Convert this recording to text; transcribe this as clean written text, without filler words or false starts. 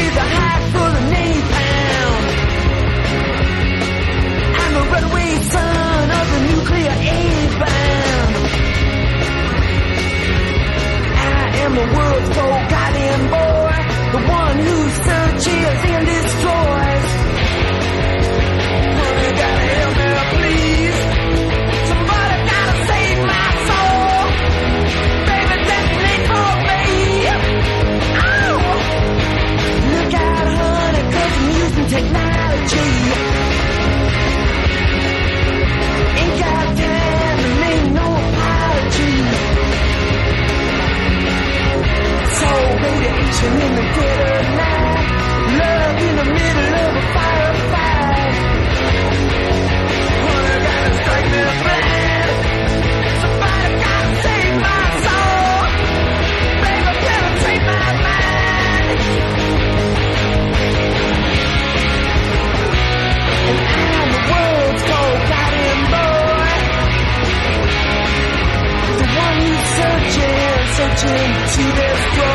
with a hat full of napalm. I'm the runaway son of the nuclear A-bomb. I am the world's forgotten boy, the one who searches and destroys. You gotta help me, please. Somebody gotta save my soul. Baby, detonate for me. Oh! Look out, honey, 'cause I'm using technology. Ain't got time to make no apology. So radiation in the dead of night, love in the middle of a firefight. Honey, gotta strike me blind. Somebody gotta save my soul. Baby, penetrate my mind. And I'm the world's forgotten boy, the one who's searching to destroy.